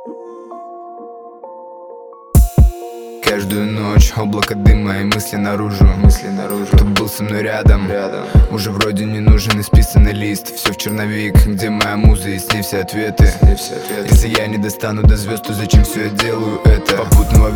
Каждую ночь облако дыма и мысли наружу. Кто был со мной рядом, уже вроде не нужен исписанный лист. Все в черновик, где моя муза и с ней все ответы. Если я не достану до звезд, то зачем все я делаю это? Попутного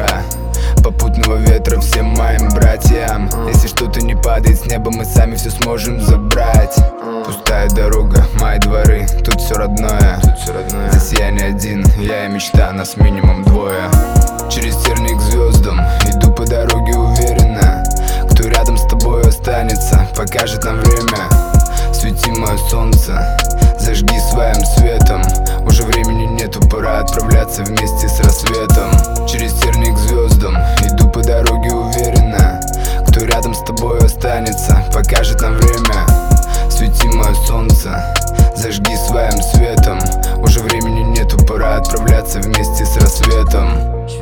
ветра всем моим братьям. Если что-то не падает с неба, мы сами все сможем забрать. Пустая дорога, мои дворы, тут все родное. Здесь я не один, я и мечта, нас минимум двое. Через тернии к звездам иду по дороге уверенно. Кто рядом с тобой останется, покажет нам время. Свети мое солнце, зажги своим светом. Уже времени нету, пора отправляться вместе с рассветом. Через тернии к звездам иду по дороге уверенно. Кто рядом с тобой останется, покажет нам время. Свети мое солнце, зажги своим светом. Уже времени нету, пора отправляться вместе с рассветом.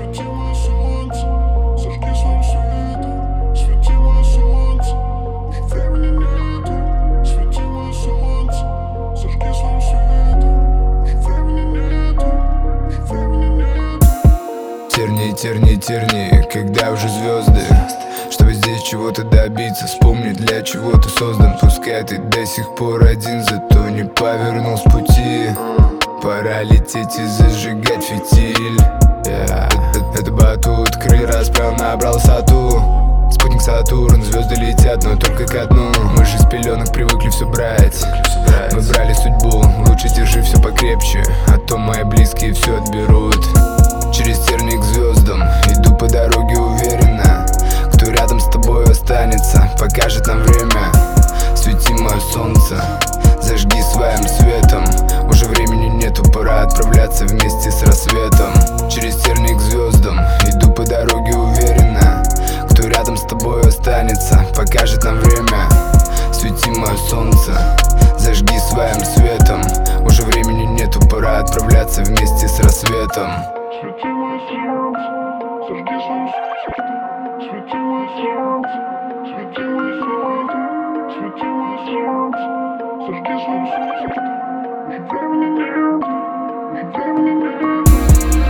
Тернии, когда уже звезды. Чтобы здесь чего-то добиться, вспомни, для чего ты создан. Пускай ты до сих пор один, зато не повернул с пути. Пора лететь и зажигать фитиль. Это батут, крылья расправил, набрал высоту. Спутник Сатурн, звезды летят, но только ко дну. Мы же с пеленок привыкли все брать. Мы брали судьбу, лучше держи все покрепче, а то мои близкие все отберут. Через тернии к звездам иду по дороге уверенно. Кто рядом с тобой останется, покажет нам время. Свети мое солнце, зажги своим светом. Уже времени нету, пора отправляться вместе с рассветом. Через тернии к звездам иду по дороге уверенно. Кто рядом с тобой останется, покажет нам время. Свети мое солнце, зажги своим светом. Уже времени нету, пора отправляться вместе с рассветом. Свети мое солнце, зажги своим светом. Свети мое солнце, свети мое солнце. Свети мое солнце, зажги своим светом. Уже времени нет, уже времени нет.